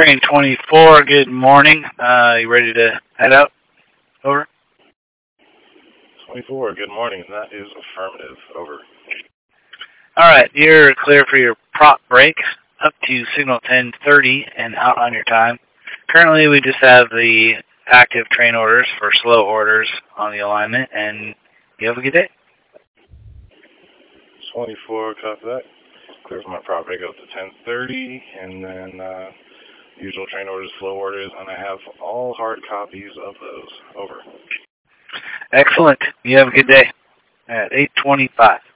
Train 24, good morning. You ready to head out? Over. 24, good morning. That is affirmative. Over. Alright, you're clear for your prop break up to signal 1030 and out on your time. Currently, we just have the active train orders for slow orders on the alignment, and you have a good day. 24, copy that. Clear for my prop break up to 1030, and then usual train orders, slow orders, and I have all hard copies of those. Over. Excellent. You have a good day at 8:25.